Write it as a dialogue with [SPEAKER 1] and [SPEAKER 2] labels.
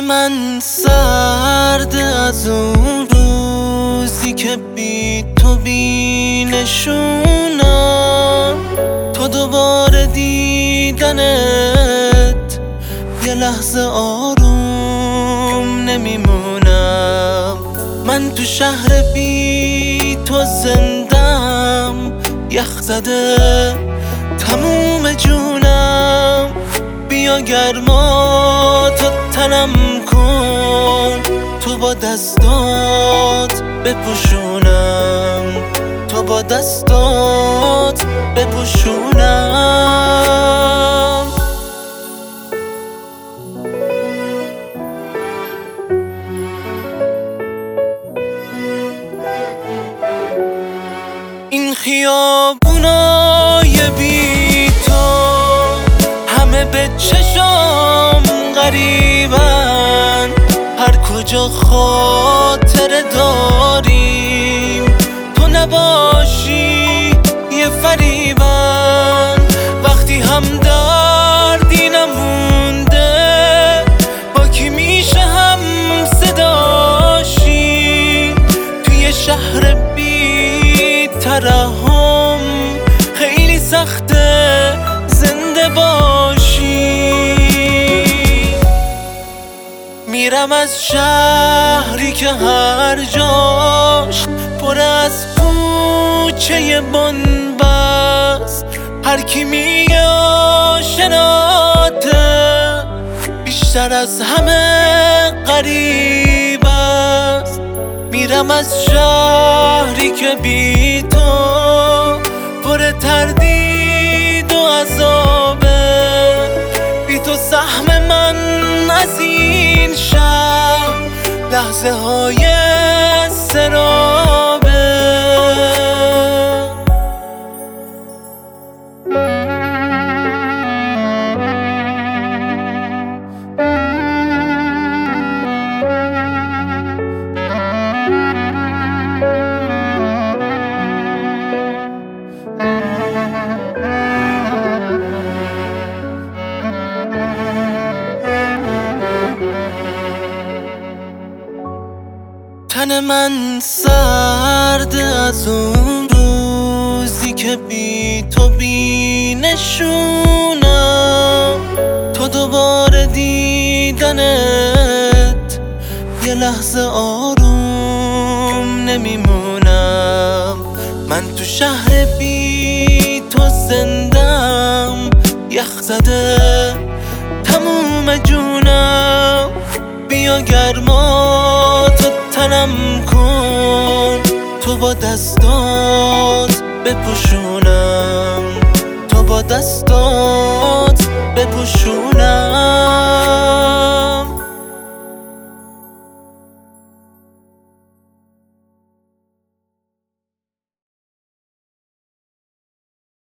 [SPEAKER 1] من سرد از اون روزی که بی تو بی نشونم، تا دوباره دیدنت یه لحظه آروم نمیمونم. من تو شهر بی تو زندم، یخ زده تموم جونم. بیا گرما تو تنم کن، تو با دستات بپوشونم، تو با دستات بپوشونم. این خیابونای بی تو همه به چشم غریبن، هر کجا خاطره داریم تو نباشی یه فریبن. وقتی هم دردی نمونده با کی میشه هم صداشی، توی شهر بی ترحم خیلی سخته زنده باشی. میرم از شهری که هر جاش پر از کوچه بنبست، هر کی میگه آشناته بیشتر از همه غریب است. میرم از شهری که بی تو پر تردید و عذابه، بی تو سهم من از این شهر لحظه های سرابه. تن من سرد از اون روزی که بی تو بی نشونم، تا دوباره دیدنت یه لحظه آروم نمیمونم. من تو شهر بی تو زندم، یخ زده تموم جونم. بیا گرما تو تنم کن، تو با دستات بپوشونم، تو با دستات بپوشونم.